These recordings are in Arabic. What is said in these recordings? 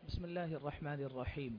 بسم الله الرحمن الرحيم.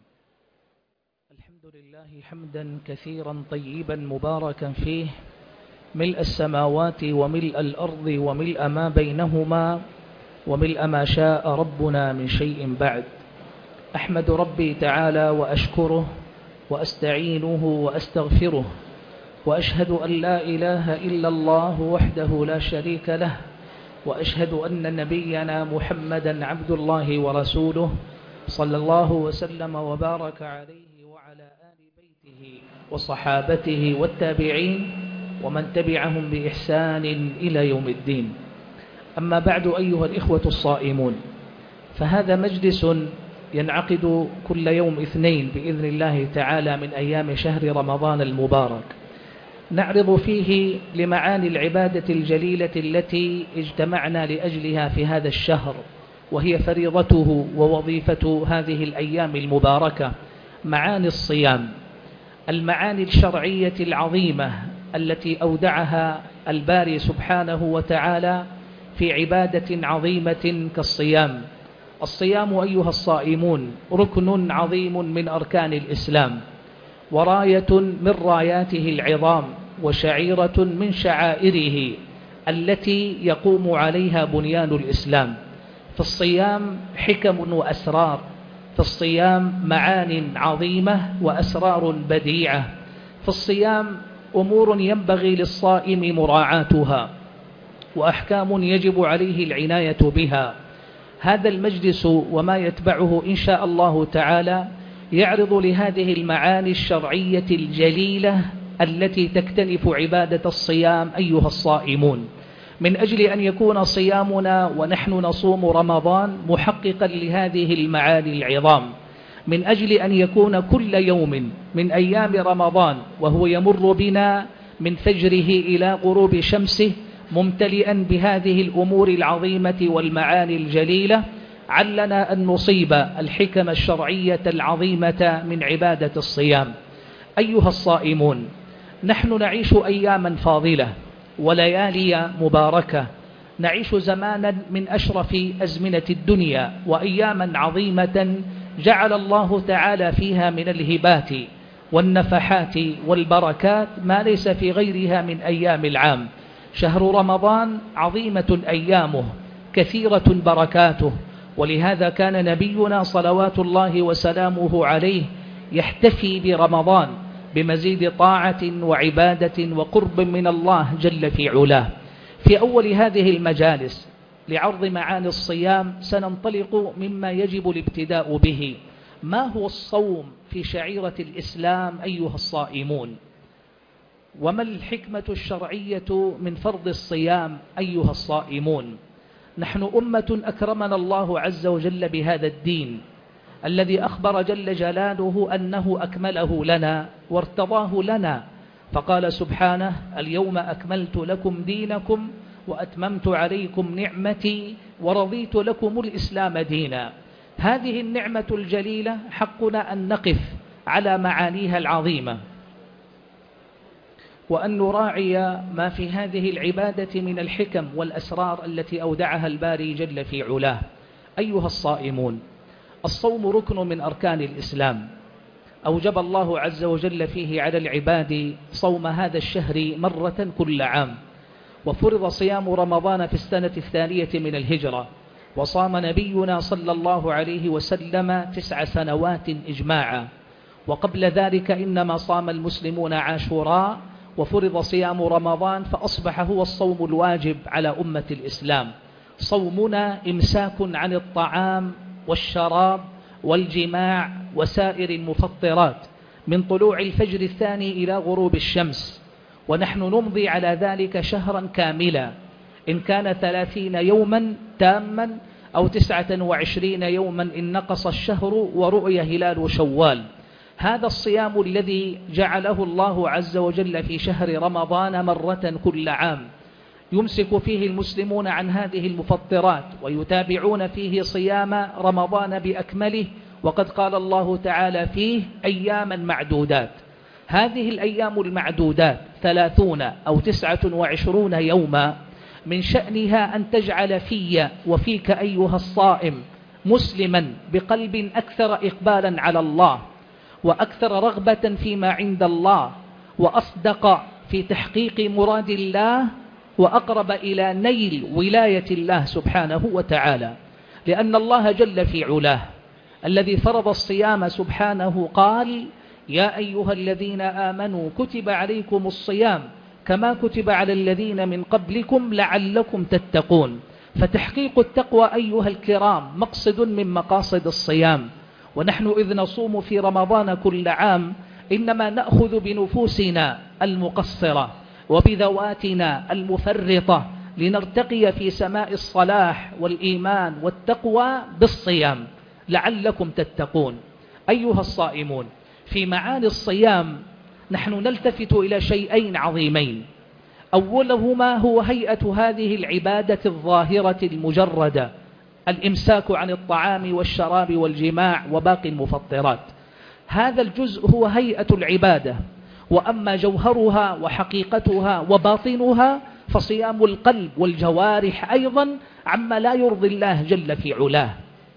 الحمد لله حمدا كثيرا طيبا مباركا فيه، ملء السماوات وملء الأرض وملء ما بينهما وملء ما شاء ربنا من شيء بعد. أحمد ربي تعالى وأشكره وأستعينه وأستغفره، وأشهد أن لا إله إلا الله وحده لا شريك له، وأشهد أن نبينا محمدا عبد الله ورسوله صلى الله وسلم وبارك عليه وعلى آل بيته وصحابته والتابعين ومن تبعهم بإحسان إلى يوم الدين. أما بعد، أيها الإخوة الصائمون، فهذا مجلس ينعقد كل يوم اثنين بإذن الله تعالى من أيام شهر رمضان المبارك، نعرض فيه لمعاني العبادة الجليلة التي اجتمعنا لأجلها في هذا الشهر، وهي فريضته ووظيفة هذه الأيام المباركة، معاني الصيام، المعاني الشرعية العظيمة التي أودعها الباري سبحانه وتعالى في عبادة عظيمة كالصيام. الصيام أيها الصائمون ركن عظيم من أركان الإسلام، وراية من راياته العظام، وشعيرة من شعائره التي يقوم عليها بنيان الإسلام. في الصيام حكم وأسرار، في الصيام معان عظيمة وأسرار بديعة، في الصيام أمور ينبغي للصائم مراعاتها، وأحكام يجب عليه العناية بها. هذا المجلس وما يتبعه إن شاء الله تعالى يعرض لهذه المعاني الشرعية الجليلة التي تكتنف عبادة الصيام أيها الصائمون، من أجل أن يكون صيامنا ونحن نصوم رمضان محققا لهذه المعاني العظام، من أجل أن يكون كل يوم من أيام رمضان وهو يمر بنا من فجره إلى غروب شمسه ممتلئا بهذه الأمور العظيمة والمعاني الجليلة، علنا أن نصيب الحكم الشرعية العظيمة من عبادة الصيام. أيها الصائمون، نحن نعيش أياما فاضلة وليالي مباركة، نعيش زمانا من أشرف أزمنة الدنيا، وأياما عظيمة جعل الله تعالى فيها من الهبات والنفحات والبركات ما ليس في غيرها من أيام العام. شهر رمضان عظيمة أيامه، كثيرة بركاته، ولهذا كان نبينا صلوات الله وسلامه عليه يحتفي برمضان بمزيد طاعة وعبادة وقرب من الله جل في علاه. في أول هذه المجالس لعرض معاني الصيام سننطلق مما يجب الابتداء به. ما هو الصوم في شعيرة الإسلام أيها الصائمون؟ وما الحكمة الشرعية من فرض الصيام أيها الصائمون؟ نحن أمة أكرمنا الله عز وجل بهذا الدين الذي أخبر جل جلاله أنه أكمله لنا وارتضاه لنا، فقال سبحانه: اليوم أكملت لكم دينكم وأتممت عليكم نعمتي ورضيت لكم الإسلام دينا. هذه النعمة الجليلة حقنا أن نقف على معانيها العظيمة، وأن نراعي ما في هذه العبادة من الحكم والأسرار التي أودعها الباري جل في علاه. أيها الصائمون، الصوم ركن من أركان الإسلام، أوجب الله عز وجل فيه على العباد صوم هذا الشهر مرة كل عام، وفرض صيام رمضان في السنة الثانية من الهجرة، وصام نبينا صلى الله عليه وسلم 9 سنوات إجماعا، وقبل ذلك إنما صام المسلمون عاشوراء، وفرض صيام رمضان فأصبح هو الصوم الواجب على أمة الإسلام. صومنا إمساك عن الطعام والشراب والجماع وسائر المفطرات من طلوع الفجر الثاني إلى غروب الشمس، ونحن نمضي على ذلك شهرا كاملا، إن كان 30 يوما تاما أو 29 يوما إن نقص الشهر ورؤي هلال شوال. هذا الصيام الذي جعله الله عز وجل في شهر رمضان مرة كل عام، يمسك فيه المسلمون عن هذه المفطرات ويتابعون فيه صيام رمضان بأكمله، وقد قال الله تعالى فيه: أياما معدودات. هذه الأيام المعدودات 30 أو 29 يوما من شأنها أن تجعل في وفيك أيها الصائم مسلما بقلب أكثر إقبالا على الله وأكثر رغبة فيما عند الله وأصدق في تحقيق مراد الله وأقرب إلى نيل ولاية الله سبحانه وتعالى. لأن الله جل في علاه الذي فرض الصيام سبحانه قال: يا أيها الذين آمنوا كتب عليكم الصيام كما كتب على الذين من قبلكم لعلكم تتقون. فتحقيق التقوى أيها الكرام مقصد من مقاصد الصيام. ونحن إذ نصوم في رمضان كل عام إنما نأخذ بنفوسنا المقصرة وبذواتنا المفرطة لنرتقي في سماء الصلاح والإيمان والتقوى بالصيام لعلكم تتقون. أيها الصائمون، في معاني الصيام نحن نلتفت إلى شيئين عظيمين. أولهما هو هيئة هذه العبادة الظاهرة المجردة، الإمساك عن الطعام والشراب والجماع وباقي المفطرات. هذا الجزء هو هيئة العبادة. وأما جوهرها وحقيقتها وباطنها فصيام القلب والجوارح أيضا عما لا يرضي الله جل في علاه.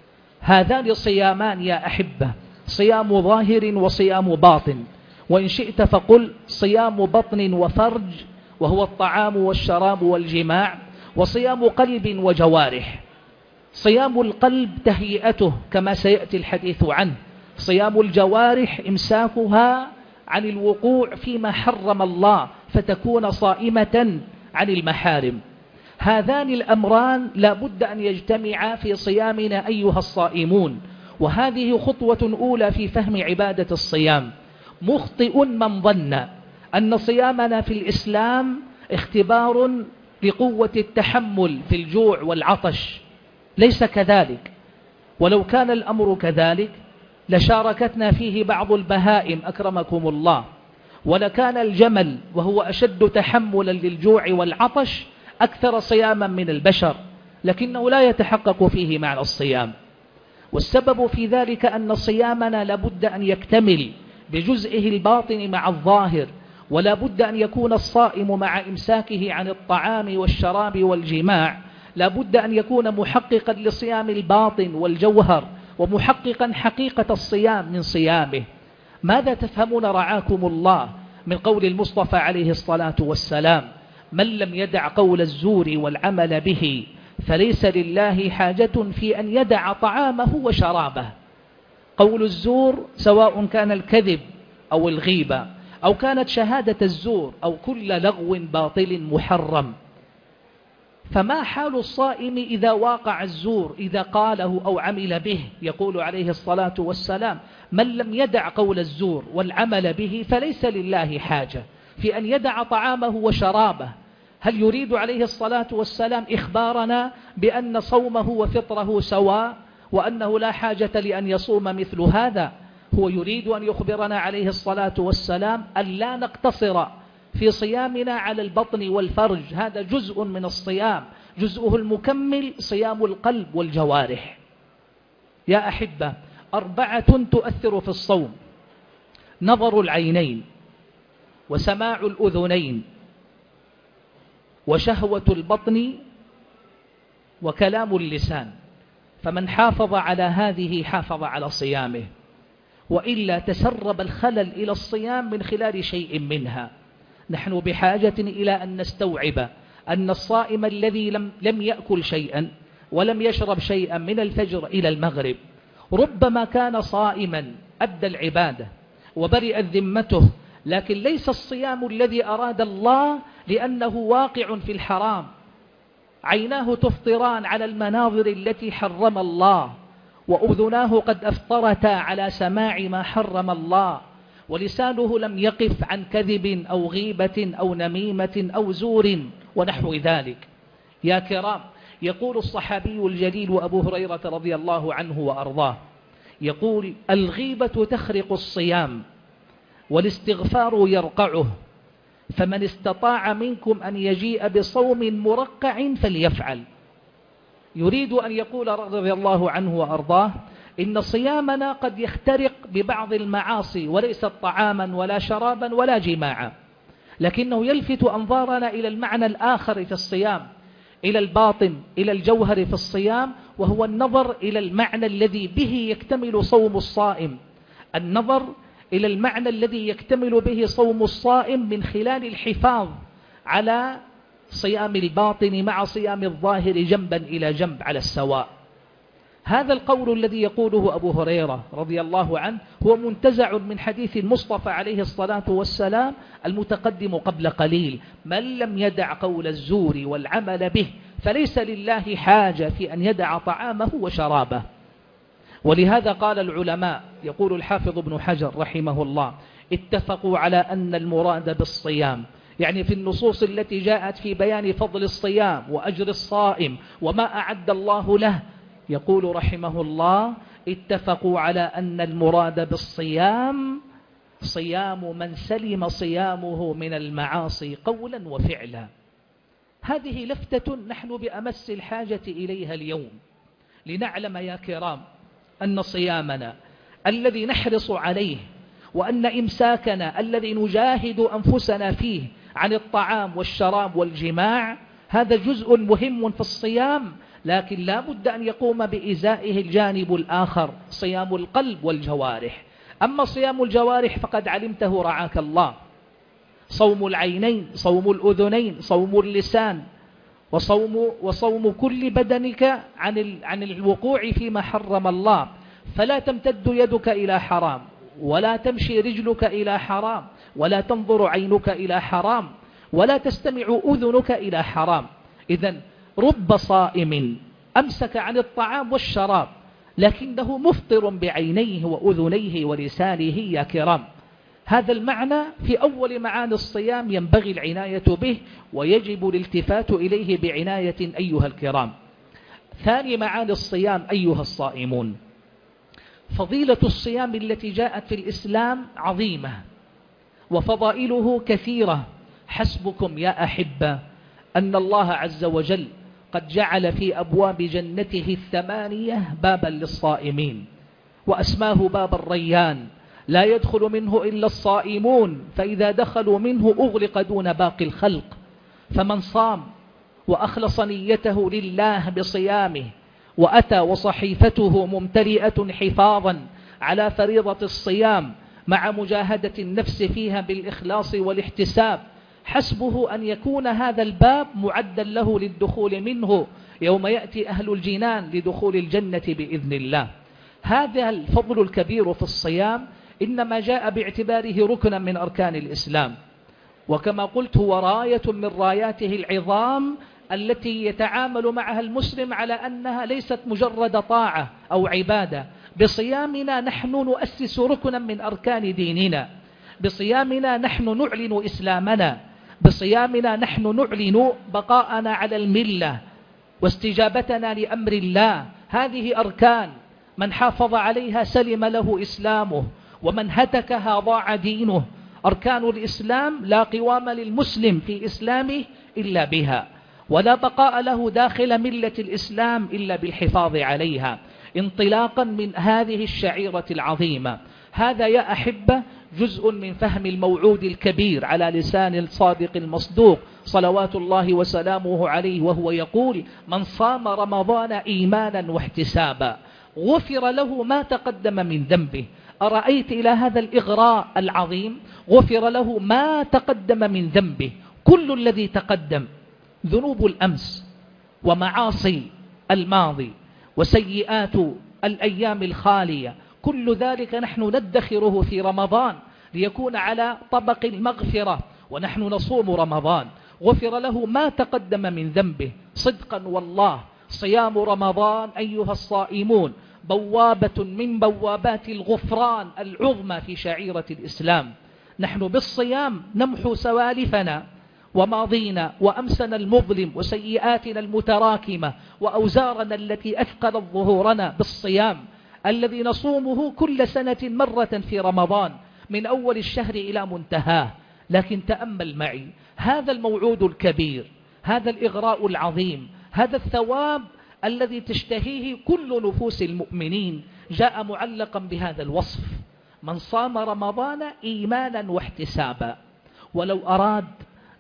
هذان صيامان يا أحبة، صيام ظاهر وصيام باطن. وإن شئت فقل صيام بطن وفرج وهو الطعام والشراب والجماع، وصيام قلب وجوارح. صيام القلب تهيئته كما سيأتي الحديث عنه، صيام الجوارح إمساكها عن الوقوع فيما حرم الله فتكون صائمة عن المحارم. هذان الأمران لا بد أن يجتمعا في صيامنا أيها الصائمون، وهذه خطوة أولى في فهم عبادة الصيام. مخطئ من ظن أن صيامنا في الإسلام اختبار لقوة التحمل في الجوع والعطش. ليس كذلك، ولو كان الأمر كذلك لشاركتنا فيه بعض البهائم أكرمكم الله، ولكان الجمل وهو أشد تحملا للجوع والعطش أكثر صياما من البشر، لكنه لا يتحقق فيه معنى الصيام. والسبب في ذلك أن صيامنا لابد أن يكتمل بجزئه الباطن مع الظاهر، ولا بد أن يكون الصائم مع إمساكه عن الطعام والشراب والجماع لا بد أن يكون محققا لصيام الباطن والجوهر، ومحققا حقيقة الصيام من صيامه. ماذا تفهمون رعاكم الله من قول المصطفى عليه الصلاة والسلام: من لم يدع قول الزور والعمل به فليس لله حاجة في أن يدع طعامه وشرابه. قول الزور سواء كان الكذب أو الغيبة أو كانت شهادة الزور أو كل لغو باطل محرم. فما حال الصائم إذا واقع الزور، إذا قاله أو عمل به؟ يقول عليه الصلاة والسلام: من لم يدع قول الزور والعمل به فليس لله حاجة في أن يدع طعامه وشرابه. هل يريد عليه الصلاة والسلام إخبارنا بأن صومه وفطره سواء وأنه لا حاجة لأن يصوم مثل هذا؟ هو يريد أن يخبرنا عليه الصلاة والسلام أن لا نقتصر في صيامنا على البطن والفرج، هذا جزء من الصيام، جزءه المكمل صيام القلب والجوارح. يا أحبة، 4 تؤثر في الصوم: نظر العينين، وسماع الأذنين، وشهوة البطن، وكلام اللسان. فمن حافظ على هذه حافظ على صيامه، وإلا تسرب الخلل إلى الصيام من خلال شيء منها. نحن بحاجة إلى أن نستوعب أن الصائم الذي لم يأكل شيئا ولم يشرب شيئا من الفجر إلى المغرب ربما كان صائما أدى العبادة وبرئت ذمته، لكن ليس الصيام الذي أراد الله، لأنه واقع في الحرام. عيناه تفطران على المناظر التي حرم الله، وأذناه قد أفطرتا على سماع ما حرم الله، ولسانه لم يقف عن كذب أو غيبة أو نميمة أو زور ونحو ذلك. يا كرام، يقول الصحابي الجليل أبو هريرة رضي الله عنه وأرضاه، يقول: الغيبة تخرق الصيام والاستغفار يرقعه، فمن استطاع منكم أن يجيء بصوم مرقع فليفعل. يريد أن يقول رضي الله عنه وأرضاه إن صيامنا قد يخترق ببعض المعاصي، وليس طعاما ولا شرابا ولا جماعا، لكنه يلفت أنظارنا إلى المعنى الآخر في الصيام، إلى الباطن، إلى الجوهر في الصيام، وهو النظر إلى المعنى الذي به يكتمل صوم الصائم، النظر إلى المعنى الذي يكتمل به صوم الصائم من خلال الحفاظ على صيام الباطن مع صيام الظاهر جنبا إلى جنب على السواء. هذا القول الذي يقوله أبو هريرة رضي الله عنه هو منتزع من حديث المصطفى عليه الصلاة والسلام المتقدم قبل قليل: من لم يدع قول الزور والعمل به فليس لله حاجة في أن يدع طعامه وشرابه. ولهذا قال العلماء، يقول الحافظ ابن حجر رحمه الله: اتفقوا على أن المراد بالصيام، يعني في النصوص التي جاءت في بيان فضل الصيام وأجر الصائم وما أعد الله له، يقول رحمه الله: اتفقوا على أن المراد بالصيام صيام من سلم صيامه من المعاصي قولا وفعلا. هذه لفتة نحن بأمس الحاجة إليها اليوم، لنعلم يا كرام أن صيامنا الذي نحرص عليه وأن إمساكنا الذي نجاهد أنفسنا فيه عن الطعام والشراب والجماع هذا جزء مهم في الصيام، لكن لا بد أن يقوم بإزائه الجانب الآخر، صيام القلب والجوارح. أما صيام الجوارح فقد علمته رعاك الله: صوم العينين، صوم الأذنين، صوم اللسان، وصوم كل بدنك عن الوقوع فيما حرم الله. فلا تمتد يدك إلى حرام، ولا تمشي رجلك إلى حرام، ولا تنظر عينك إلى حرام، ولا تستمع أذنك إلى حرام. إذن رب صائم أمسك عن الطعام والشراب لكنه مفطر بعينيه وأذنيه ولسانه يا كرام. هذا المعنى في أول معاني الصيام ينبغي العناية به، ويجب الالتفات إليه بعناية أيها الكرام. ثاني معاني الصيام أيها الصائمون: فضيلة الصيام التي جاءت في الإسلام عظيمة وفضائله كثيرة. حسبكم يا أحبة أن الله عز وجل قد جعل في أبواب جنته 8 بابا للصائمين، وأسماه باب الريان، لا يدخل منه إلا الصائمون، فإذا دخلوا منه أغلق دون باقي الخلق. فمن صام وأخلص نيته لله بصيامه وأتى وصحيفته ممتلئة حفاظا على فريضة الصيام مع مجاهدة النفس فيها بالإخلاص والاحتساب، حسبه أن يكون هذا الباب معدا له للدخول منه يوم يأتي أهل الجنان لدخول الجنة بإذن الله. هذا الفضل الكبير في الصيام إنما جاء باعتباره ركنا من أركان الإسلام، وكما قلت هو راية من راياته العظام التي يتعامل معها المسلم على أنها ليست مجرد طاعة أو عبادة. بصيامنا نحن نؤسس ركنا من أركان ديننا، بصيامنا نحن نعلن إسلامنا، بصيامنا نحن نعلن بقاءنا على الملة واستجابتنا لأمر الله. هذه أركان من حافظ عليها سلم له إسلامه، ومن هتكها ضاع دينه. أركان الإسلام لا قوام للمسلم في إسلامه إلا بها، ولا بقاء له داخل ملة الإسلام إلا بالحفاظ عليها، انطلاقا من هذه الشعيرة العظيمة. هذا يا أحبة جزء من فهم الموعود الكبير على لسان الصادق المصدوق صلوات الله وسلامه عليه، وهو يقول: من صام رمضان إيمانا واحتسابا غفر له ما تقدم من ذنبه. أرأيت إلى هذا الإغراء العظيم؟ غفر له ما تقدم من ذنبه، كل الذي تقدم، ذنوب الأمس ومعاصي الماضي وسيئات الأيام الخالية، كل ذلك نحن ندخره في رمضان ليكون على طبق المغفرة ونحن نصوم رمضان. غفر له ما تقدم من ذنبه. صدقا والله صيام رمضان أيها الصائمون بوابة من بوابات الغفران العظمى في شعيرة الإسلام. نحن بالصيام نمحو سوالفنا وماضينا وأمسنا المظلم وسيئاتنا المتراكمة وأوزارنا التي أثقلت ظهورنا بالصيام الذي نصومه كل سنة مرة في رمضان من أول الشهر إلى منتهاه. لكن تأمل معي هذا الموعود الكبير، هذا الإغراء العظيم، هذا الثواب الذي تشتهيه كل نفوس المؤمنين جاء معلقا بهذا الوصف: من صام رمضان إيمانا واحتسابا. ولو أراد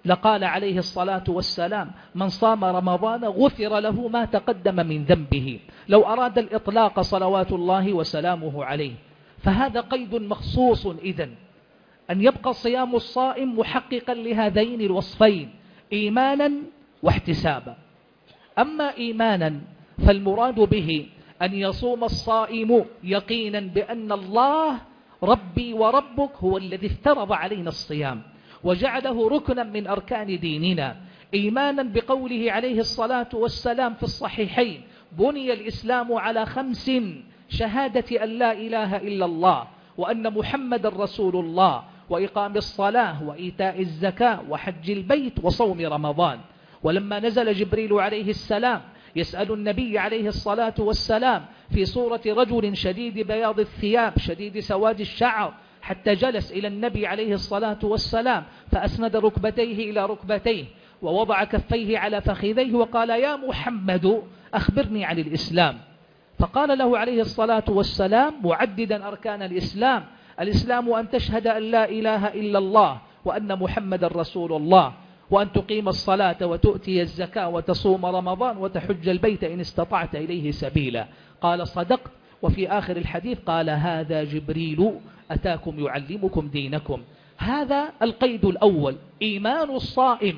لقال عليه الصلاة والسلام: من صام رمضان غفر له ما تقدم من ذنبه، لو أراد الإطلاق صلوات الله وسلامه عليه. فهذا قيد مخصوص إذن، أن يبقى صيام الصائم محققا لهذين الوصفين: إيمانا واحتسابا. أما إيمانا فالمراد به أن يصوم الصائم يقينا بأن الله ربي وربك هو الذي افترض علينا الصيام وجعله ركنا من أركان ديننا، إيمانا بقوله عليه الصلاة والسلام في الصحيحين: بني الإسلام على 5: شهادة أن لا إله إلا الله، وأن محمد رسول الله، وإقام الصلاة، وإيتاء الزكاة، وحج البيت، وصوم رمضان. ولما نزل جبريل عليه السلام يسأل النبي عليه الصلاة والسلام في صورة رجل شديد بياض الثياب شديد سواد الشعر، حتى جلس إلى النبي عليه الصلاة والسلام فأسند ركبتيه إلى ركبتيه ووضع كفيه على فخذيه وقال: يا محمد أخبرني عن الإسلام. فقال له عليه الصلاة والسلام معددا أركان الإسلام: الإسلام أن تشهد أن لا إله إلا الله وأن محمد رسول الله، وأن تقيم الصلاة وتؤتي الزكاة وتصوم رمضان وتحج البيت إن استطعت إليه سبيلا. قال: صدقت. وفي آخر الحديث قال: هذا جبريل أتاكم يعلمكم دينكم. هذا القيد الأول: إيمان الصائم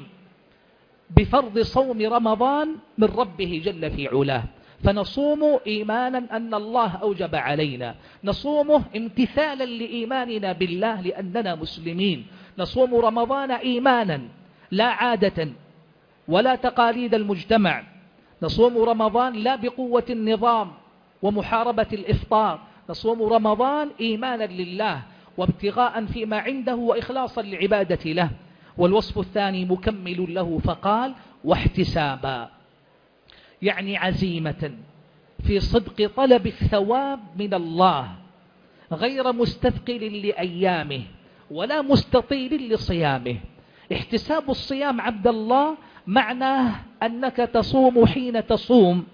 بفرض صوم رمضان من ربه جل في علاه، فنصوم إيمانا أن الله أوجب علينا، نصومه امتثالا لإيماننا بالله لأننا مسلمين، نصوم رمضان إيمانا لا عادة ولا تقاليد المجتمع، نصوم رمضان لا بقوة النظام ومحاربة الإفطار، نصوم رمضان إيمانا لله وابتغاء فيما عنده وإخلاصا لعبادة له. والوصف الثاني مكمل له فقال: واحتسابا، يعني عزيمة في صدق طلب الثواب من الله، غير مستثقل لأيامه ولا مستطيل لصيامه. احتساب الصيام عبد الله معناه أنك تصوم حين تصوم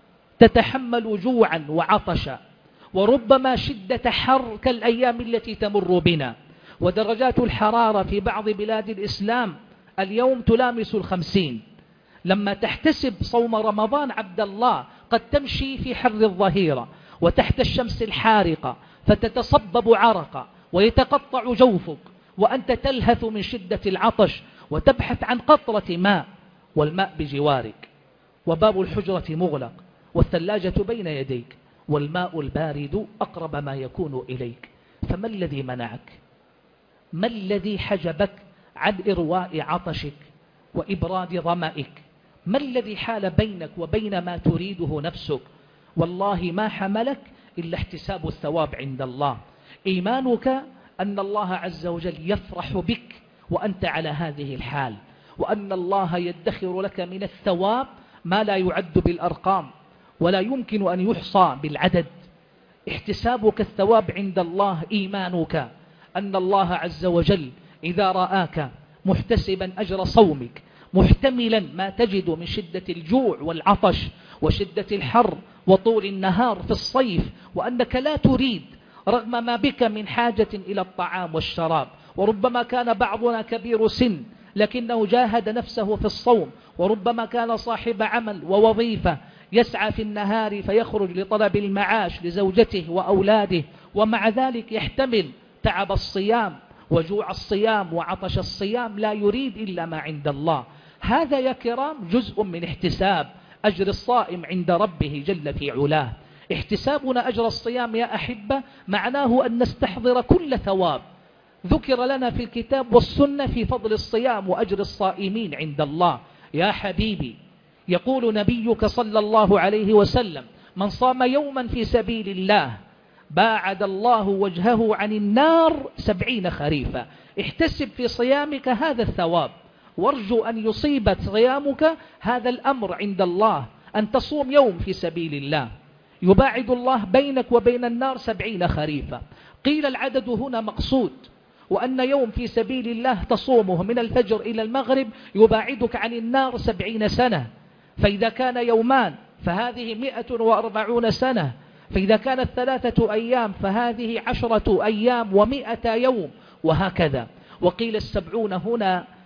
تتحمل جوعا وعطشا وربما شدة حر كالأيام التي تمر بنا، ودرجات الحرارة في بعض بلاد الإسلام اليوم تلامس 50. لما تحتسب صوم رمضان عبد الله قد تمشي في حر الظهيرة وتحت الشمس الحارقة فتتصبب عرقا ويتقطع جوفك وأنت تلهث من شدة العطش وتبحث عن قطرة ماء، والماء بجوارك وباب الحجرة مغلق والثلاجة بين يديك والماء البارد أقرب ما يكون إليك. فما الذي منعك؟ ما الذي حجبك عن إرواء عطشك وإبراد ظمئك؟ ما الذي حال بينك وبين ما تريده نفسك؟ والله ما حملك إلا احتساب الثواب عند الله، إيمانك أن الله عز وجل يفرح بك وأنت على هذه الحال، وأن الله يدخر لك من الثواب ما لا يعد بالأرقام ولا يمكن أن يحصى بالعدد. احتسابك الثواب عند الله إيمانك أن الله عز وجل إذا رآك محتسبا أجر صومك محتملا ما تجد من شدة الجوع والعطش وشدة الحر وطول النهار في الصيف، وأنك لا تريد رغم ما بك من حاجة إلى الطعام والشراب، وربما كان بعضنا كبير سن لكنه جاهد نفسه في الصوم، وربما كان صاحب عمل ووظيفة يسعى في النهار فيخرج لطلب المعاش لزوجته وأولاده، ومع ذلك يحتمل تعب الصيام وجوع الصيام وعطش الصيام، لا يريد إلا ما عند الله. هذا يا كرام جزء من احتساب أجر الصائم عند ربه جل في علاه. احتسابنا أجر الصيام يا أحبة معناه أن نستحضر كل ثواب ذكر لنا في الكتاب والسنة في فضل الصيام وأجر الصائمين عند الله. يا حبيبي، يقول نبيك صلى الله عليه وسلم: من صام يوما في سبيل الله باعد الله وجهه عن النار 70 خريفا. احتسب في صيامك هذا الثواب، وارجو أن يصيب صيامك هذا الأمر عند الله، أن تصوم يوم في سبيل الله يباعد الله بينك وبين النار 70 خريفا. قيل العدد هنا مقصود، وأن يوم في سبيل الله تصومه من الفجر إلى المغرب يباعدك عن النار 70 سنة، فإذا كان يومان فهذه 140 سنة، فإذا كانت 3 أيام فهذه 10 أيام و100 يوم، وهكذا. وقيل 70 هنا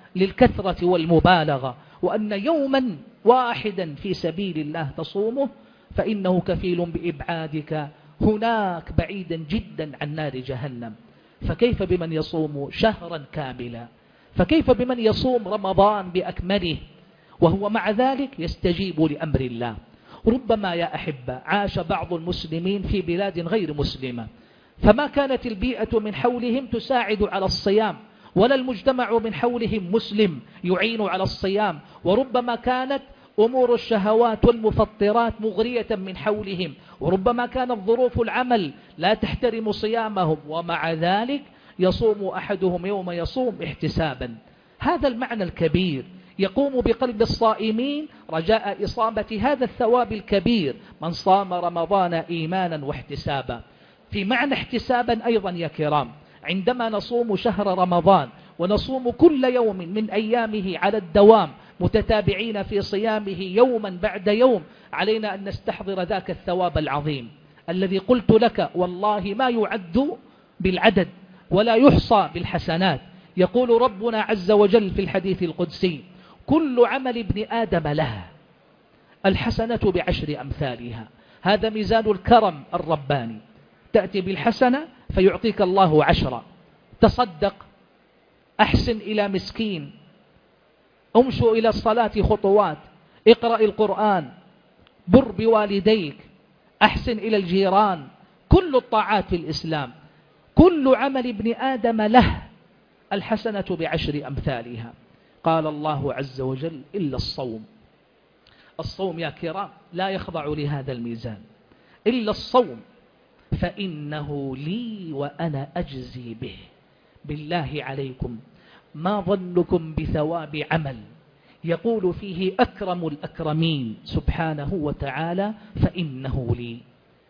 للكثرة والمبالغة، وأن يوما واحدا في سبيل الله تصومه فإنه كفيل بإبعادك هناك بعيدا جدا عن نار جهنم. فكيف بمن يصوم شهرا كاملا؟ فكيف بمن يصوم رمضان بأكمله وهو مع ذلك يستجيب لأمر الله؟ ربما يا أحبة عاش بعض المسلمين في بلاد غير مسلمة، فما كانت البيئة من حولهم تساعد على الصيام، ولا المجتمع من حولهم مسلم يعين على الصيام، وربما كانت أمور الشهوات والمفطرات مغرية من حولهم، وربما كانت ظروف العمل لا تحترم صيامهم، ومع ذلك يصوم أحدهم يوم يصوم احتسابا. هذا المعنى الكبير يقوم بقلب الصائمين رجاء إصابة هذا الثواب الكبير: من صام رمضان إيمانا واحتسابا. في معنى احتسابا أيضا يا كرام، عندما نصوم شهر رمضان ونصوم كل يوم من أيامه على الدوام متتابعين في صيامه يوما بعد يوم، علينا أن نستحضر ذاك الثواب العظيم الذي قلت لك والله ما يعد بالعدد ولا يحصى بالحسنات. يقول ربنا عز وجل في الحديث القدسي: كل عمل ابن آدم له الحسنة بعشر أمثالها. هذا ميزان الكرم الرباني، تأتي بالحسنة فيعطيك الله 10. تصدق، أحسن إلى مسكين، امشوا إلى الصلاة خطوات، اقرأ القرآن، بر بوالديك، أحسن إلى الجيران، كل الطاعات في الإسلام. كل عمل ابن آدم له الحسنة بعشر أمثالها. قال الله عز وجل: إلا الصوم. الصوم يا كرام لا يخضع لهذا الميزان، إلا الصوم فإنه لي وأنا أجزي به. بالله عليكم ما ظنكم بثواب عمل يقول فيه أكرم الأكرمين سبحانه وتعالى: فإنه لي؟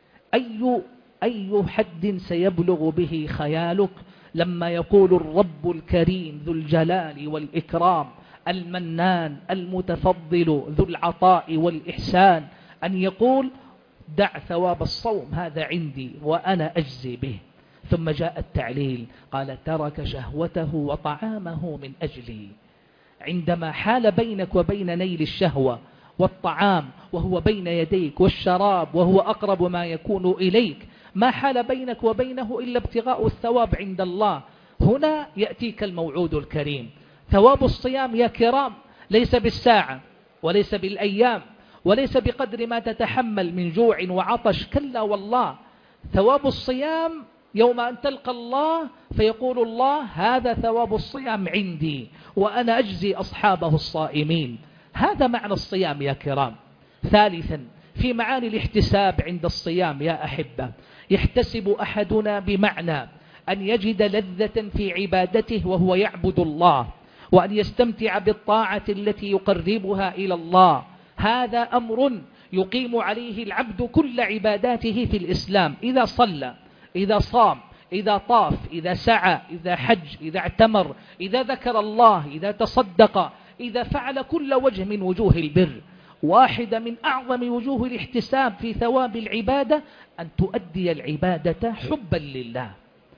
أي حد سيبلغ به خيالك لما يقول الرب الكريم ذو الجلال والإكرام المنان المتفضل ذو العطاء والإحسان أن يقول: دع ثواب الصوم هذا عندي وأنا أجزي به. ثم جاء التعليل، قال: ترك شهوته وطعامه من أجلي. عندما حال بينك وبين نيل الشهوة والطعام وهو بين يديك، والشراب وهو أقرب ما يكون إليك، ما حال بينك وبينه إلا ابتغاء الثواب عند الله. هنا يأتيك الموعود الكريم. ثواب الصيام يا كرام ليس بالساعة وليس بالأيام وليس بقدر ما تتحمل من جوع وعطش، كلا والله. ثواب الصيام يوم أن تلقى الله فيقول الله: هذا ثواب الصيام عندي وأنا أجزي أصحابه الصائمين. هذا معنى الصيام يا كرام. ثالثا، في معاني الاحتساب عند الصيام يا أحبة، يحتسب أحدنا بمعنى أن يجد لذة في عبادته وهو يعبد الله، وأن يستمتع بالطاعة التي يقربها إلى الله. هذا أمر يقيم عليه العبد كل عباداته في الإسلام: إذا صلى، إذا صام، إذا طاف، إذا سعى، إذا حج، إذا اعتمر، إذا ذكر الله، إذا تصدق، إذا فعل كل وجه من وجوه البر. واحدة من أعظم وجوه الاحتساب في ثواب العبادة أن تؤدي العبادة حبا لله،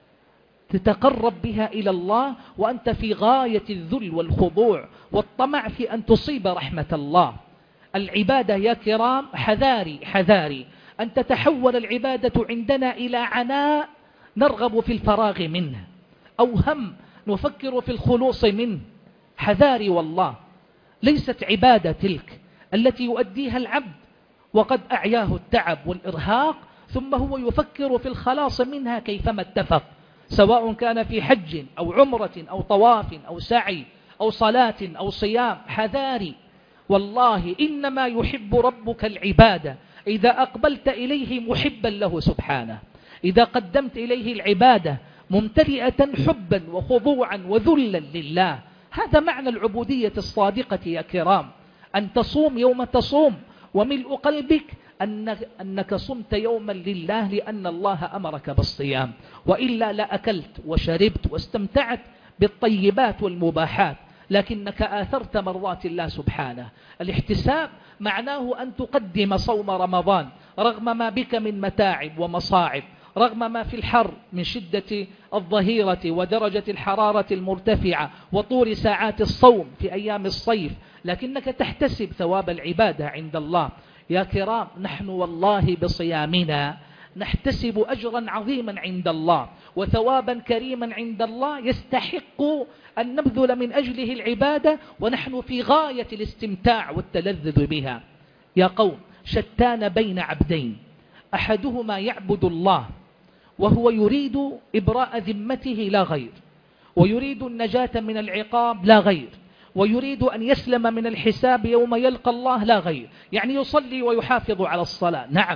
تتقرب بها إلى الله وأنت في غاية الذل والخضوع والطمع في أن تصيب رحمة الله. العبادة يا كرام حذاري أن تتحول العبادة عندنا إلى عناء نرغب في الفراغ منه، أو هم نفكر في الخلوص منه. حذاري والله، ليست عبادة تلك التي يؤديها العبد وقد أعياه التعب والإرهاق ثم هو يفكر في الخلاص منها كيفما اتفق، سواء كان في حج أو عمرة أو طواف أو سعي أو صلاة أو صيام. حذاري والله، إنما يحب ربك العبادة إذا أقبلت إليه محبا له سبحانه، إذا قدمت إليه العبادة ممتلئة حبا وخضوعا وذلا لله. هذا معنى العبودية الصادقة يا كرام، أن تصوم يوم تصوم وملء قلبك أنك صمت يوما لله لأن الله أمرك بالصيام، وإلا لا أكلت وشربت واستمتعت بالطيبات والمباحات، لكنك آثرت مرضات الله سبحانه. الاحتساب معناه أن تقدم صوم رمضان رغم ما بك من متاعب ومصاعب، رغم ما في الحر من شدة الظهيرة ودرجة الحرارة المرتفعة وطول ساعات الصوم في أيام الصيف، لكنك تحتسب ثواب العبادة عند الله. يا كرام، نحن والله بصيامنا نحتسب أجرا عظيما عند الله وثوابا كريما عند الله يستحق أن نبذل من أجله العبادة، ونحن في غاية الاستمتاع والتلذذ بها. يا قوم، شتان بين عبدين، أحدهما يعبد الله وهو يريد إبراء ذمته لا غير، ويريد النجاة من العقاب لا غير، ويريد أن يسلم من الحساب يوم يلقى الله لا غير. يعني يصلي ويحافظ على الصلاة، نعم،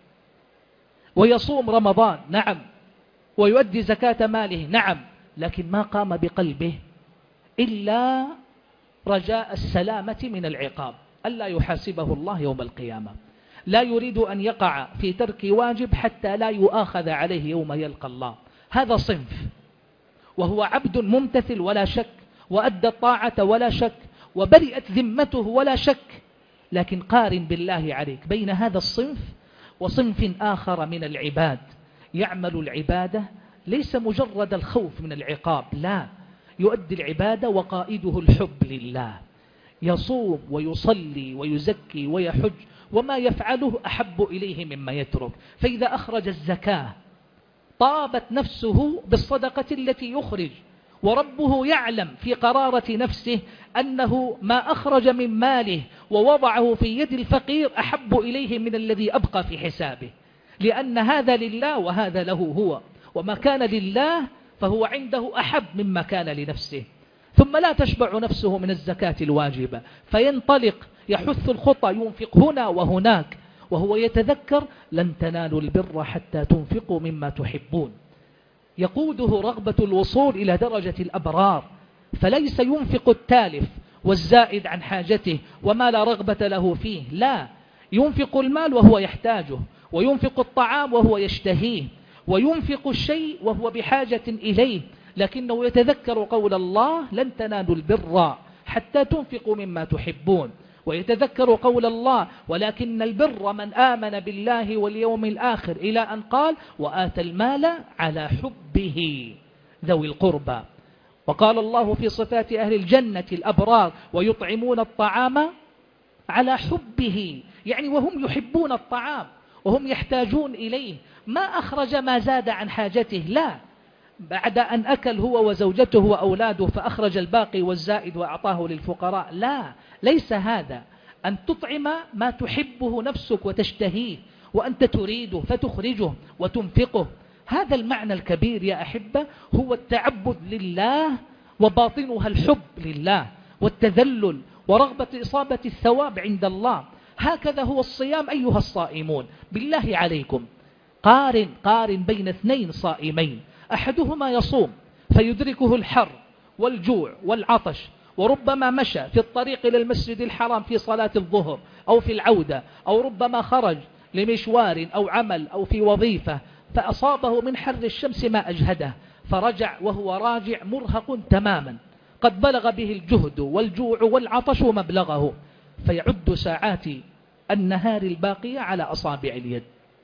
ويصوم رمضان، نعم، ويؤدي زكاة ماله، نعم، لكن ما قام بقلبه إلا رجاء السلامة من العقاب، ألا يحاسبه الله يوم القيامة. لا يريد أن يقع في ترك واجب حتى لا يؤاخذ عليه يوم يلقى الله. هذا صنف، وهو عبد ممتثل ولا شك، وأدى الطاعة ولا شك، وبرئت ذمته ولا شك، لكن قارن بالله عليك بين هذا الصنف وصنف آخر من العباد يعمل العبادة ليس مجرد الخوف من العقاب، لا، يؤدي العبادة وقائده الحب لله، يصوم ويصلي ويزكي ويحج، وما يفعله أحب إليه مما يترك. فإذا أخرج الزكاة طابت نفسه بالصدقة التي يخرج، وربه يعلم في قرارة نفسه أنه ما أخرج من ماله ووضعه في يد الفقير أحب إليه من الذي أبقى في حسابه، لأن هذا لله وهذا له هو، وما كان لله فهو عنده أحب مما كان لنفسه. ثم لا تشبع نفسه من الزكاة الواجبة، فينطلق يحث الخطى، ينفق هنا وهناك، وهو يتذكر لن تنالوا البر حتى تنفقوا مما تحبون. يقوده رغبة الوصول إلى درجة الأبرار، فليس ينفق التالف والزائد عن حاجته وما لا رغبة له فيه، لا، ينفق المال وهو يحتاجه، وينفق الطعام وهو يشتهيه، وينفق الشيء وهو بحاجة إليه، لكنه يتذكر قول الله لن تنالوا البر حتى تنفقوا مما تحبون، ويتذكر قول الله ولكن البر من آمن بالله واليوم الآخر، إلى أن قال وآتى المال على حبه ذوي القربى. وقال الله في صفات أهل الجنة الأبرار ويطعمون الطعام على حبه، يعني وهم يحبون الطعام وهم يحتاجون إليه، ما أخرج ما زاد عن حاجته، لا، بعد أن أكل هو وزوجته وأولاده فأخرج الباقي والزائد وأعطاه للفقراء، لا، ليس هذا. أن تطعم ما تحبه نفسك وتشتهيه وأنت تريده فتخرجه وتنفقه، هذا المعنى الكبير يا أحبة، هو التعبد لله، وباطنها الحب لله والتذلل ورغبة إصابة الثواب عند الله. هكذا هو الصيام أيها الصائمون. بالله عليكم قارن بين اثنين صائمين، أحدهما يصوم فيدركه الحر والجوع والعطش، وربما مشى في الطريق إلى المسجد الحرام في صلاة الظهر أو في العودة، أو ربما خرج لمشوار أو عمل أو في وظيفة فأصابه من حر الشمس ما أجهده، فرجع وهو راجع مرهق تماما، قد بلغ به الجهد والجوع والعطش مبلغه، فيعد ساعات النهار الباقية على أصابع اليد،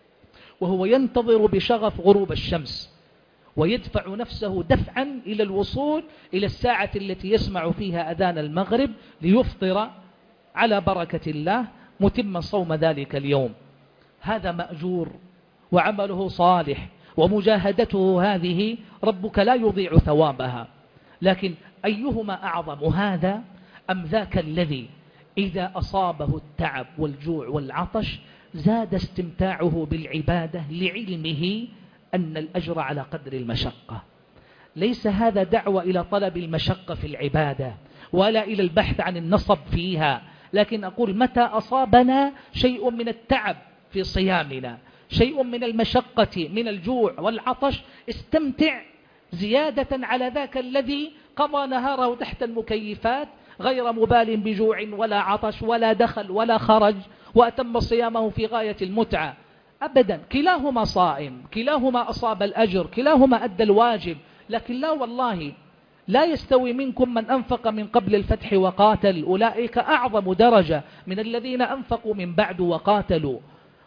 وهو ينتظر بشغف غروب الشمس، ويدفع نفسه دفعا إلى الوصول إلى الساعة التي يسمع فيها أذان المغرب ليفطر على بركة الله متم صوم ذلك اليوم. هذا مأجور وعمله صالح، ومجاهدته هذه ربك لا يضيع ثوابها، لكن أيهما أعظم، هذا أم ذاك الذي إذا أصابه التعب والجوع والعطش زاد استمتاعه بالعبادة لعلمه أن الأجر على قدر المشقة؟ ليس هذا دعوة إلى طلب المشقة في العبادة ولا إلى البحث عن النصب فيها، لكن أقول متى أصابنا شيء من التعب في صيامنا، شيء من المشقة من الجوع والعطش، استمتع زيادة على ذاك الذي قضى نهاره تحت المكيفات غير مبال بجوع ولا عطش ولا دخل ولا خرج، وأتم صيامه في غاية المتعة. أبدا، كلاهما صائم، كلاهما أصاب الأجر، كلاهما أدى الواجب، لكن لا والله لا يستوي منكم من أنفق من قبل الفتح وقاتل، أولئك أعظم درجة من الذين أنفقوا من بعد وقاتلوا.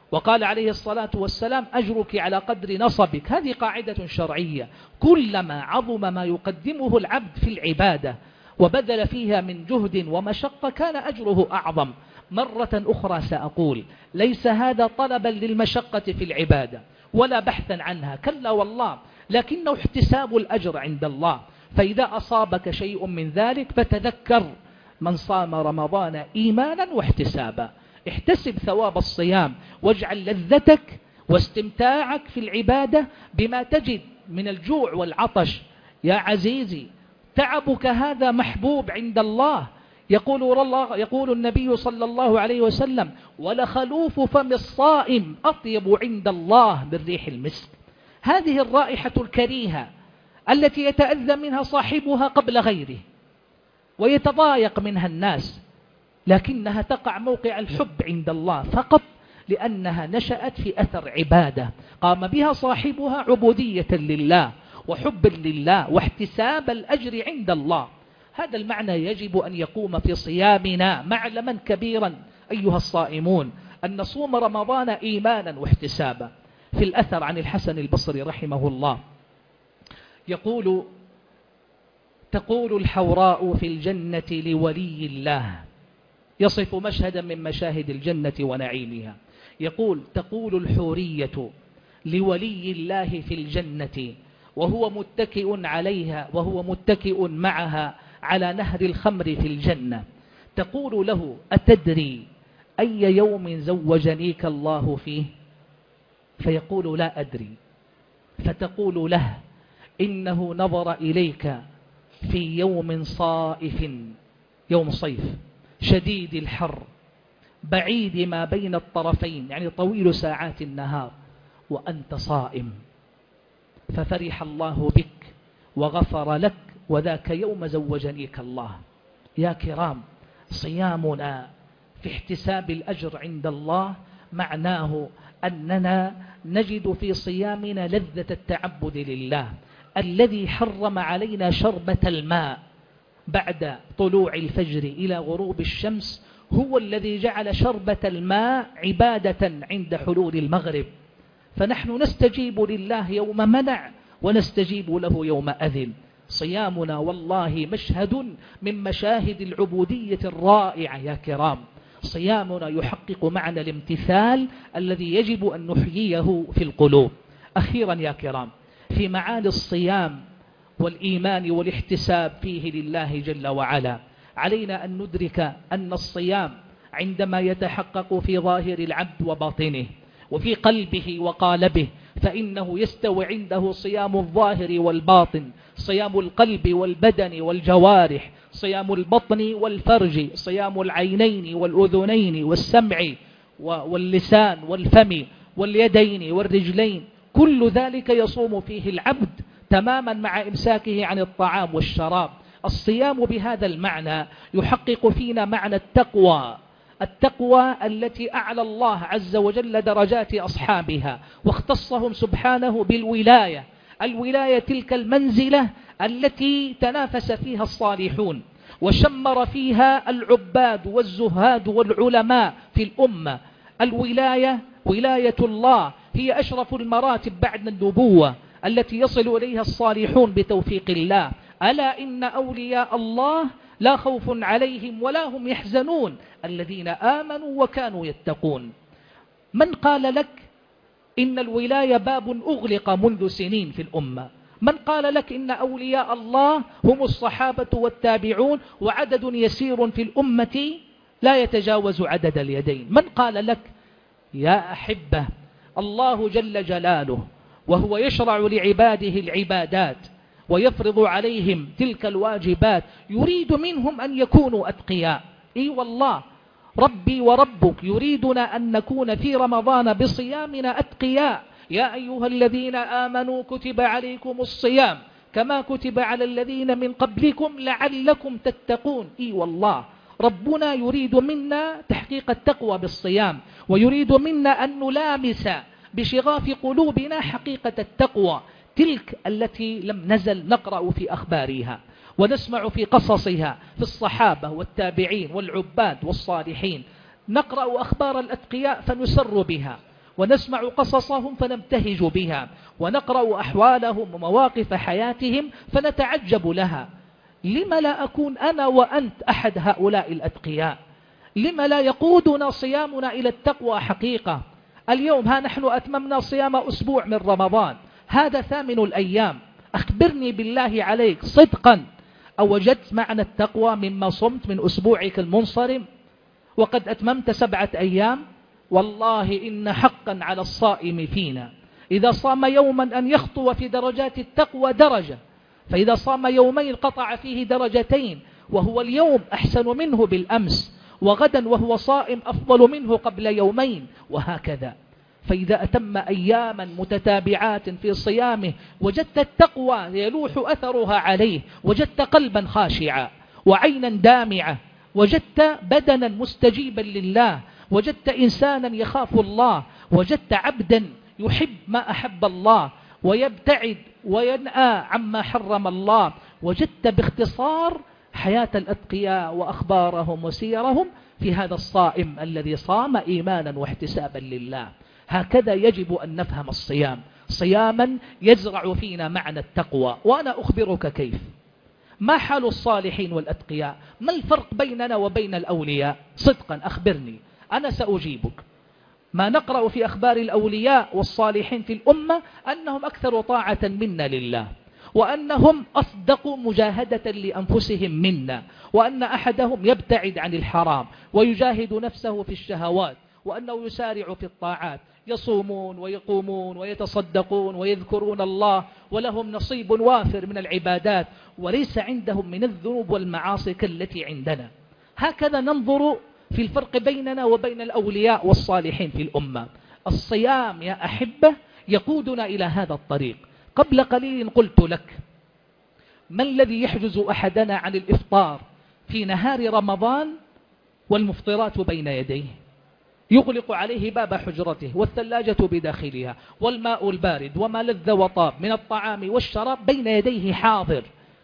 وقال عليه الصلاة والسلام أجرك على قدر نصبك. هذه قاعدة شرعية، كلما عظم ما يقدمه العبد في العبادة وبذل فيها من جهد ومشقة كان أجره أعظم. مرة أخرى سأقول ليس هذا طلبا للمشقة في العبادة ولا بحثا عنها، كلا والله، لكنه احتساب الأجر عند الله. فإذا أصابك شيء من ذلك فتذكر من صام رمضان إيمانا واحتسابا. احتسب ثواب الصيام، واجعل لذتك واستمتاعك في العبادة بما تجد من الجوع والعطش. يا عزيزي، تعبك هذا محبوب عند الله. يقول النبي صلى الله عليه وسلم: ولخلوف فم الصائم أطيب عند الله من ريح المسك. هذه الرائحة الكريهة التي يتأذى منها صاحبها قبل غيره ويتضايق منها الناس، لكنها تقع موقع الحب عند الله فقط لأنها نشأت في أثر عبادة قام بها صاحبها عبودية لله وحبا لله واحتساب الأجر عند الله. هذا المعنى يجب أن يقوم في صيامنا معلما كبيرا أيها الصائمون، أن نصوم رمضان إيمانا واحتسابا. في الأثر عن الحسن البصري رحمه الله تقول الحوراء في الجنة لولي الله، يصف مشهدا من مشاهد الجنة ونعيمها، تقول الحورية لولي الله في الجنة وهو متكئ معها على نهر الخمر في الجنة، تقول له: أتدري أي يوم زوجنيك الله فيه؟ فيقول: لا أدري. فتقول له: إنه نظر إليك في يوم صائف، يوم صيف شديد الحر بعيد ما بين الطرفين، يعني طويل ساعات النهار، وأنت صائم، ففرح الله بك وغفر لك، وذاك يوم زوجنيك الله. يا كرام، صيامنا في احتساب الأجر عند الله معناه أننا نجد في صيامنا لذة التعبد لله الذي حرم علينا شربة الماء بعد طلوع الفجر إلى غروب الشمس، هو الذي جعل شربة الماء عبادة عند حلول المغرب. فنحن نستجيب لله يوم منع ونستجيب له يوم أذن. صيامنا والله مشهد من مشاهد العبودية الرائعة يا كرام. صيامنا يحقق معنى الامتثال الذي يجب أن نحييه في القلوب. أخيرا يا كرام، في معاني الصيام والإيمان والاحتساب فيه لله جل وعلا، علينا أن ندرك أن الصيام عندما يتحقق في ظاهر العبد وباطنه وفي قلبه وقالبه فإنه يستوي عنده صيام الظاهر والباطن، صيام القلب والبدن والجوارح، صيام البطن والفرج، صيام العينين والأذنين والسمع واللسان والفم واليدين والرجلين، كل ذلك يصوم فيه العبد تماما مع إمساكه عن الطعام والشراب. الصيام بهذا المعنى يحقق فينا معنى التقوى التي أعلى الله عز وجل درجات أصحابها واختصهم سبحانه بالولاية. الولاية تلك المنزلة التي تنافس فيها الصالحون وشمر فيها العباد والزهاد والعلماء في الأمة. الولاية ولاية الله هي أشرف المراتب بعد النبوة التي يصل إليها الصالحون بتوفيق الله. ألا إن أولياء الله لا خوف عليهم ولا هم يحزنون الذين آمنوا وكانوا يتقون. من قال لك إن الولاية باب أغلق منذ سنين في الأمة؟ من قال لك إن أولياء الله هم الصحابة والتابعون وعدد يسير في الأمة لا يتجاوز عدد اليدين؟ من قال لك؟ يا أحبة، الله جل جلاله وهو يشرع لعباده العبادات ويفرض عليهم تلك الواجبات يريد منهم أن يكونوا أتقياء. إي والله، ربي وربك يريدنا أن نكون في رمضان بصيامنا أتقياء. يا أيها الذين آمنوا كتب عليكم الصيام كما كتب على الذين من قبلكم لعلكم تتقون. إي والله، ربنا يريد منا تحقيق التقوى بالصيام، ويريد منا أن نلامس بشغاف قلوبنا حقيقة التقوى تلك التي لم نزل نقرأ في أخبارها ونسمع في قصصها في الصحابة والتابعين والعباد والصالحين. نقرأ أخبار الأتقياء فنسر بها ونسمع قصصهم فنبتهج بها، ونقرأ أحوالهم ومواقف حياتهم فنتعجب لها. لما لا أكون أنا وأنت أحد هؤلاء الأتقياء؟ لما لا يقودنا صيامنا إلى التقوى حقيقة؟ اليوم نحن أتممنا صيام أسبوع من رمضان، هذا ثامن الأيام. أخبرني بالله عليك صدقا، أوجدت معنى التقوى مما صمت من أسبوعك المنصرم وقد أتممت 7 أيام؟ والله إن حقا على الصائم فينا إذا صام يوما أن يخطو في درجات التقوى درجة، فإذا صام يومين قطع فيه درجتين، وهو اليوم أحسن منه بالأمس، وغدا وهو صائم أفضل منه قبل يومين، وهكذا. فإذا أتم أياما متتابعات في صيامه وجدت التقوى يلوح أثرها عليه، وجدت قلبا خاشعا وعينا دامعة، وجدت بدنا مستجيبا لله، وجدت إنسانا يخاف الله، وجدت عبدا يحب ما أحب الله ويبتعد وينأى عما حرم الله، وجدت باختصار حياة الأتقياء وأخبارهم وسيرهم في هذا الصائم الذي صام إيمانا واحتسابا لله. هكذا يجب أن نفهم الصيام، صياما يزرع فينا معنى التقوى. وأنا أخبرك كيف. ما حال الصالحين والأتقياء؟ ما الفرق بيننا وبين الأولياء؟ صدقا أخبرني، أنا سأجيبك. ما نقرأ في أخبار الأولياء والصالحين في الأمة أنهم أكثر طاعة منا لله، وأنهم أصدق مجاهدة لأنفسهم منا، وأن أحدهم يبتعد عن الحرام ويجاهد نفسه في الشهوات، وأنه يسارع في الطاعات، يصومون ويقومون ويتصدقون ويذكرون الله، ولهم نصيب وافر من العبادات، وليس عندهم من الذنوب والمعاصي كالتي عندنا. هكذا ننظر في الفرق بيننا وبين الأولياء والصالحين في الأمة. الصيام يا أحبة يقودنا إلى هذا الطريق. قبل قليل قلت لك: ما الذي يحجز أحدنا عن الإفطار في نهار رمضان والمفطرات بين يديه؟ يغلق عليه باب حجرته والثلاجة بداخلها والماء البارد وما لذ وطاب من الطعام والشراب بين يديه حاضر،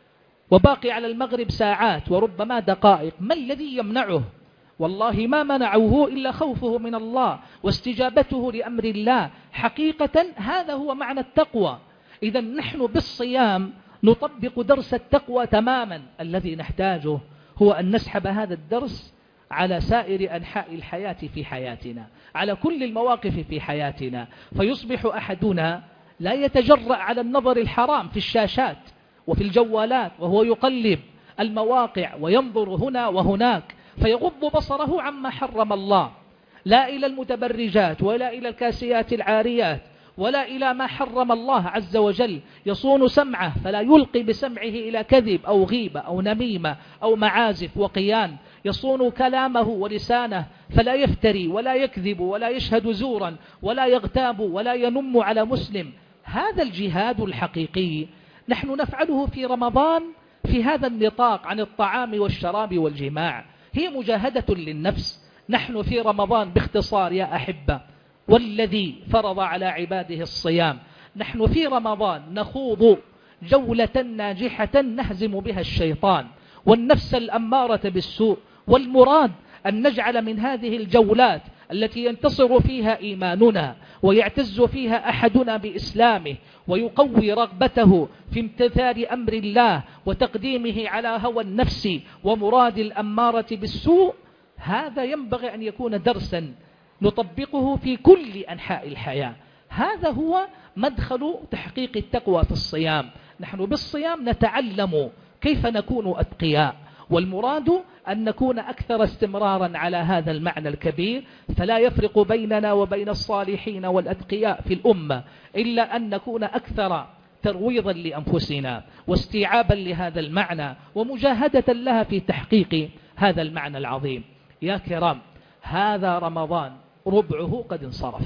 وباقي على المغرب ساعات وربما دقائق. ما الذي يمنعه؟ والله ما منعوه إلا خوفه من الله واستجابته لأمر الله. حقيقة هذا هو معنى التقوى. إذا نحن بالصيام نطبق درس التقوى تماما. الذي نحتاجه هو أن نسحب هذا الدرس على سائر أنحاء الحياة في حياتنا، على كل المواقف في حياتنا، فيصبح أحدنا لا يتجرأ على النظر الحرام في الشاشات وفي الجوالات وهو يقلب المواقع وينظر هنا وهناك، فيغض بصره عما حرم الله، لا إلى المتبرجات ولا إلى الكاسيات العاريات ولا إلى ما حرم الله عز وجل. يصون سمعه فلا يلقي بسمعه إلى كذب أو غيبة أو نميمة أو معازف وقيان. يصون كلامه ولسانه فلا يفتري ولا يكذب ولا يشهد زورا ولا يغتاب ولا ينم على مسلم. هذا الجهاد الحقيقي نحن نفعله في رمضان في هذا النطاق عن الطعام والشراب والجماع. هي مجاهدة للنفس. نحن في رمضان باختصار يا أحبة، والذي فرض على عباده الصيام، نحن في رمضان نخوض جولة ناجحة نهزم بها الشيطان والنفس الأمارة بالسوء، والمراد أن نجعل من هذه الجولات التي ينتصر فيها إيماننا ويعتز فيها أحدنا بإسلامه ويقوي رغبته في امتثال أمر الله وتقديمه على هوى النفس ومراد الأمارة بالسوء، هذا ينبغي أن يكون درسا نطبقه في كل أنحاء الحياة. هذا هو مدخل تحقيق التقوى في الصيام. نحن بالصيام نتعلم كيف نكون أتقياء، والمراد أن نكون أكثر استمرارا على هذا المعنى الكبير. فلا يفرق بيننا وبين الصالحين والأتقياء في الأمة إلا أن نكون أكثر ترويضا لأنفسنا واستيعابا لهذا المعنى ومجاهدة لها في تحقيق هذا المعنى العظيم. يا كرام، هذا رمضان ربعه قد انصرف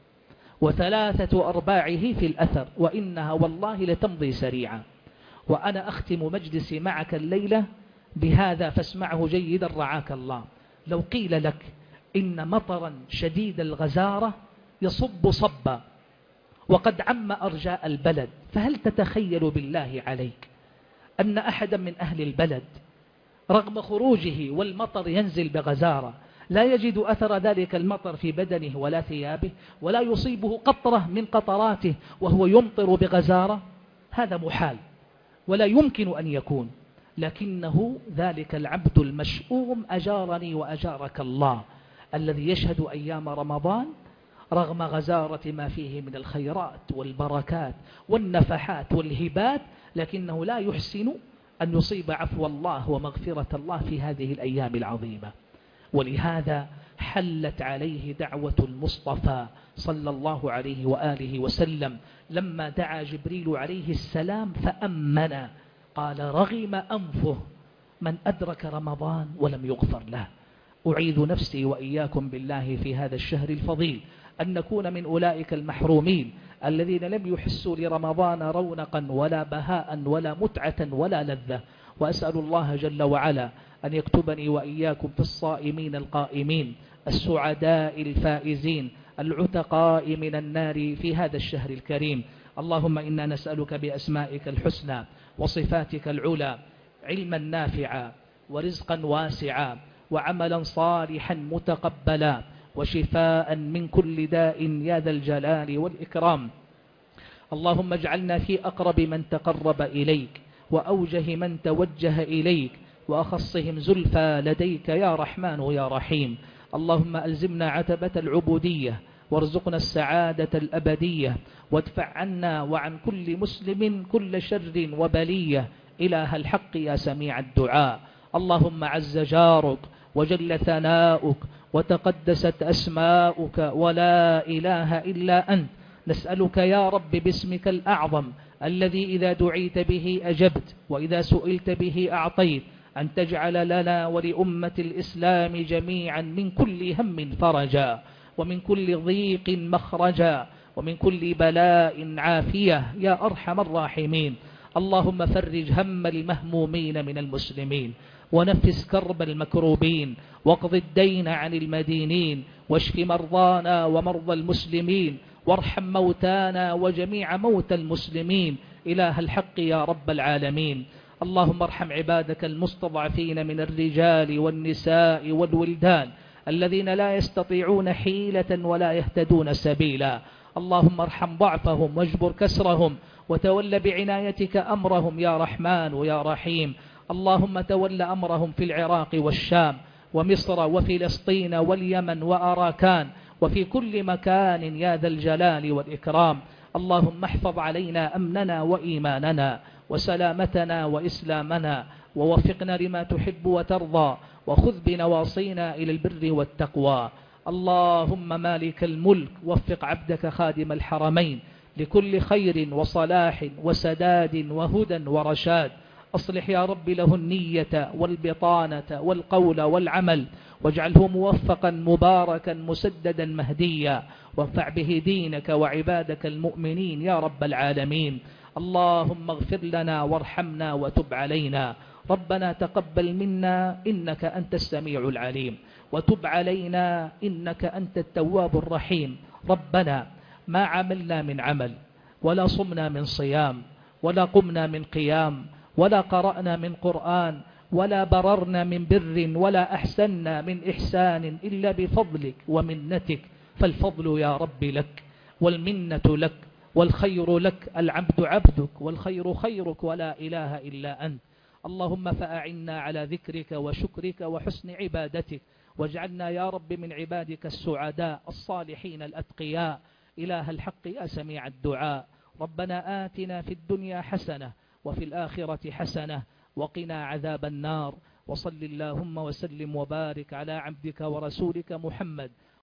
و3/4 في الأثر، وإنها والله لتمضي سريعا. وأنا أختم مجلسي معك الليلة بهذا فاسمعه جيدا رعاك الله. لو قيل لك إن مطرا شديد الغزارة يصب صبا وقد عم أرجاء البلد، فهل تتخيل بالله عليك أن أحدا من أهل البلد رغم خروجه والمطر ينزل بغزارة لا يجد أثر ذلك المطر في بدنه ولا ثيابه، ولا يصيبه قطرة من قطراته وهو يمطر بغزارة، هذا محال ولا يمكن أن يكون. لكنه ذلك العبد المشؤوم أجارني وأجارك الله، الذي يشهد أيام رمضان رغم غزارة ما فيه من الخيرات والبركات والنفحات والهبات، لكنه لا يحسن أن يصيب عفو الله ومغفرة الله في هذه الأيام العظيمة. ولهذا حلت عليه دعوة المصطفى صلى الله عليه وآله وسلم لما دعا جبريل عليه السلام فأمن، قال رغم أنفه من أدرك رمضان ولم يغفر له. أعيذ نفسي وإياكم بالله في هذا الشهر الفضيل أن نكون من أولئك المحرومين الذين لم يحسوا لرمضان رونقا ولا بهاء ولا متعة ولا لذة. وأسأل الله جل وعلا أن يكتبني وإياكم في الصائمين القائمين السعداء الفائزين العتقاء من النار في هذا الشهر الكريم. اللهم إنا نسألك بأسمائك الحسنى وصفاتك العلى علما نافعا ورزقا واسعا وعملا صالحا متقبلا وشفاء من كل داء يا ذا الجلال والإكرام. اللهم اجعلنا في أقرب من تقرب إليك وأوجه من توجه إليك وأخصهم زلفى لديك يا رحمن يا رحيم. اللهم ألزمنا عتبة العبودية وارزقنا السعادة الأبدية، وادفع عنا وعن كل مسلم كل شر وبلية إله الحق يا سميع الدعاء. اللهم عز جارك وجل ثناؤك وتقدست أسماؤك ولا إله إلا أنت، نسألك يا رب باسمك الأعظم الذي إذا دعيت به أجبت وإذا سئلت به أعطيت، أن تجعل لنا ولأمة الإسلام جميعا من كل هم فرجا ومن كل ضيق مخرجا ومن كل بلاء عافية يا أرحم الراحمين. اللهم فرج هم المهمومين من المسلمين ونفس كرب المكروبين واقض الدين عن المدينين واشف مرضانا ومرضى المسلمين وارحم موتانا وجميع موتى المسلمين إله الحق يا رب العالمين. اللهم ارحم عبادك المستضعفين من الرجال والنساء والولدان الذين لا يستطيعون حيلة ولا يهتدون سبيلا. اللهم ارحم ضعفهم واجبر كسرهم وتول بعنايتك أمرهم يا رحمن ويا رحيم. اللهم تول أمرهم في العراق والشام ومصر وفلسطين واليمن وأراكان وفي كل مكان يا ذا الجلال والإكرام. اللهم احفظ علينا أمننا وإيماننا وسلامتنا وإسلامنا ووفقنا لما تحب وترضى وخذ بنواصينا إلى البر والتقوى. اللهم مالك الملك وفق عبدك خادم الحرمين لكل خير وصلاح وسداد وهدى ورشاد. أصلح يا رب له النية والبطانة والقول والعمل واجعله موفقا مباركا مسددا مهديا، وانفع به دينك وعبادك المؤمنين يا رب العالمين. اللهم اغفر لنا وارحمنا وتب علينا. ربنا تقبل منا إنك أنت السميع العليم وتب علينا إنك أنت التواب الرحيم. ربنا ما عملنا من عمل ولا صمنا من صيام ولا قمنا من قيام ولا قرأنا من قرآن ولا بررنا من بر ولا أحسننا من إحسان إلا بفضلك ومنتك، فالفضل يا رب لك والمنة لك والخير لك، العبد عبدك والخير خيرك ولا إله إلا أنت. اللهم فأعنا على ذكرك وشكرك وحسن عبادتك، واجعلنا يا رب من عبادك السعداء الصالحين الأتقياء إله الحق يا سميع الدعاء. ربنا آتنا في الدنيا حسنة وفي الآخرة حسنة وقنا عذاب النار. وصل اللهم وسلم وبارك على عبدك ورسولك محمد